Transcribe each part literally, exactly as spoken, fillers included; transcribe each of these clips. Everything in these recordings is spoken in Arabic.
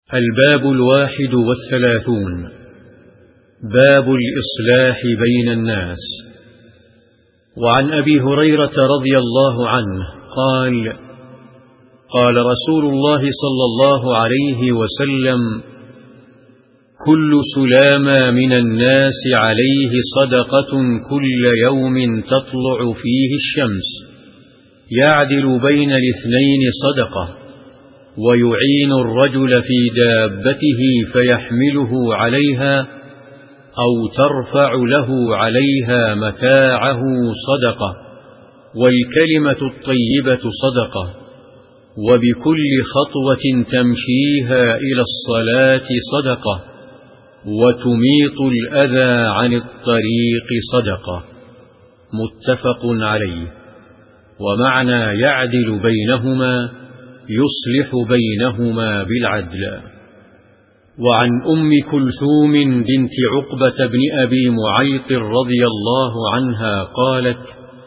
الباب الواحد والثلاثون. باب الإصلاح بين الناس. وعن أبي هريرة رضي الله عنه قال: قال رسول الله صلى الله عليه وسلم: كل سلامة من الناس عليه صدقة كل يوم تطلع فيه الشمس، يعدل بين الاثنين صدقة، ويعين الرجل في دابته فيحمله عليها أو ترفع له عليها متاعه صدقة، والكلمة الطيبة صدقة، وبكل خطوة تمشيها إلى الصلاة صدقة، وتميط الأذى عن الطريق صدقة. متفق عليه. ومعنى يعدل بينهما يصلح بينهما بالعدل. وعن أم كلثوم بنت عقبة بن أبي معيط رضي الله عنها قالت: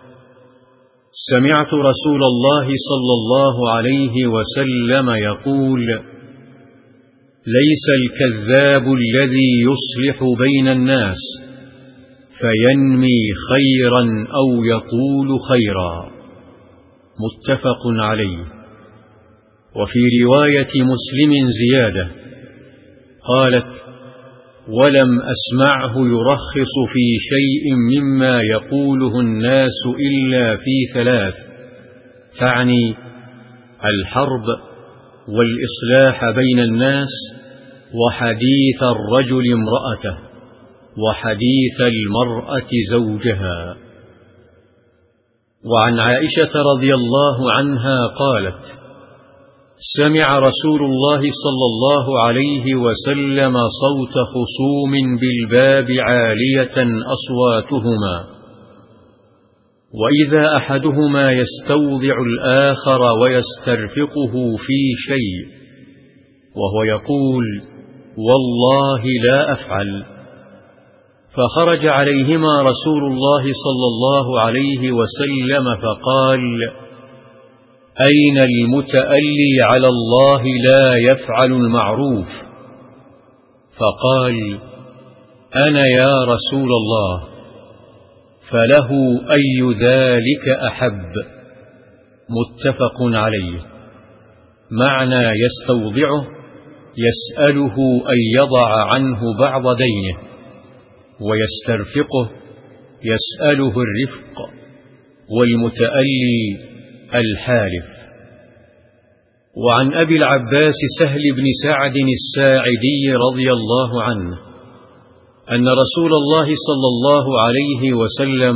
سمعت رسول الله صلى الله عليه وسلم يقول: ليس الكذاب الذي يصلح بين الناس فينمي خيرا أو يقول خيرا. متفق عليه. وفي رواية مسلم زيادة قالت: ولم أسمعه يرخص في شيء مما يقوله الناس إلا في ثلاث، تعني الحرب، والإصلاح بين الناس، وحديث الرجل امرأته، وحديث المرأة زوجها. وعن عائشة رضي الله عنها قالت: سمع رسول الله صلى الله عليه وسلم صوت خصوم بالباب عالية أصواتهما، وإذا أحدهما يستوضع الآخر ويسترفقه في شيء، وهو يقول: والله لا أفعل. فخرج عليهما رسول الله صلى الله عليه وسلم فقال: أين المتألي على الله لا يفعل المعروف؟ فقال: أنا يا رسول الله. فله أي ذلك أحب. متفق عليه. معنى يستوضعه يسأله أن يضع عنه بعض دينه، ويسترفقه يسأله الرفق، والمتألي الحالف. وعن أبي العباس سهل بن سعد الساعدي رضي الله عنه أن رسول الله صلى الله عليه وسلم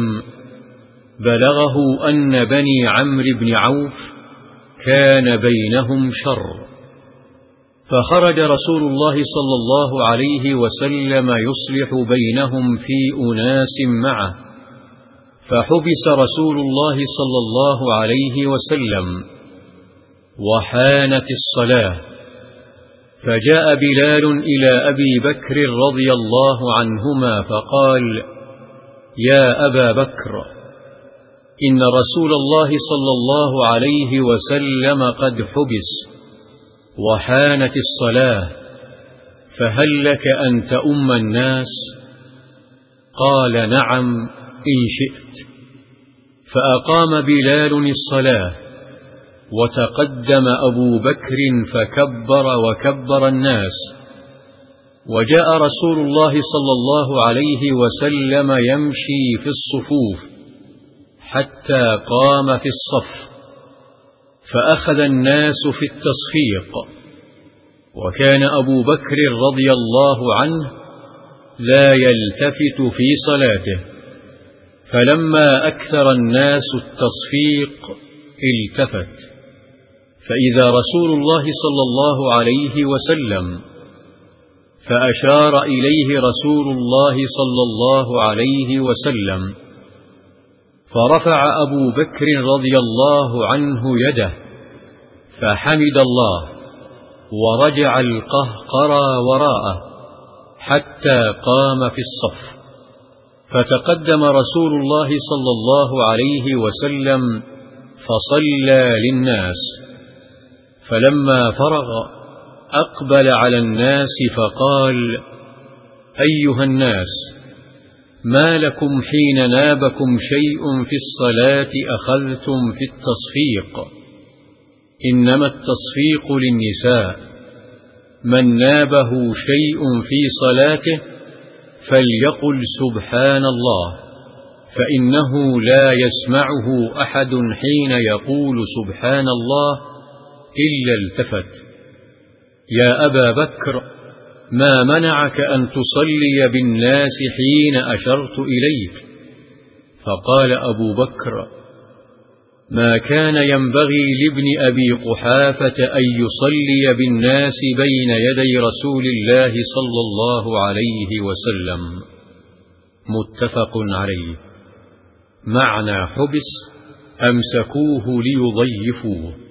بلغه أن بني عمرو بن عوف كان بينهم شر، فخرج رسول الله صلى الله عليه وسلم يصلح بينهم في أناس معه، فحبس رسول الله صلى الله عليه وسلم، وحانت الصلاة، فجاء بلال إلى أبي بكر رضي الله عنهما فقال: يا أبا بكر، إن رسول الله صلى الله عليه وسلم قد حبس وحانت الصلاة، فهل لك أن تؤم الناس؟ قال: نعم إن شئت. فأقام بلال الصلاة، وتقدم أبو بكر فكبر وكبر الناس، وجاء رسول الله صلى الله عليه وسلم يمشي في الصفوف حتى قام في الصف، فأخذ الناس في التصفيق، وكان أبو بكر رضي الله عنه لا يلتفت في صلاته، فلما أكثر الناس التصفيق التفت، فإذا رسول الله صلى الله عليه وسلم، فأشار إليه رسول الله صلى الله عليه وسلم، فرفع أبو بكر رضي الله عنه يده فحمد الله، ورجع القهقرى وراءه حتى قام في الصف، فتقدم رسول الله صلى الله عليه وسلم فصلى للناس، فلما فرغ أقبل على الناس فقال: أيها الناس، ما لكم حين نابكم شيء في الصلاة أخذتم في التصفيق؟ إنما التصفيق للنساء، من نابه شيء في صلاته فليقل سبحان الله، فإنه لا يسمعه أحد حين يقول سبحان الله إلا التفت. يا أبا بكر، ما منعك أن تصلي بالناس حين أشرت إليك؟ فقال أبو بكر: ما كان ينبغي لابن أبي قحافة أن يصلي بالناس بين يدي رسول الله صلى الله عليه وسلم. متفق عليه. معنى حبس: أمسكوه ليضيفوه.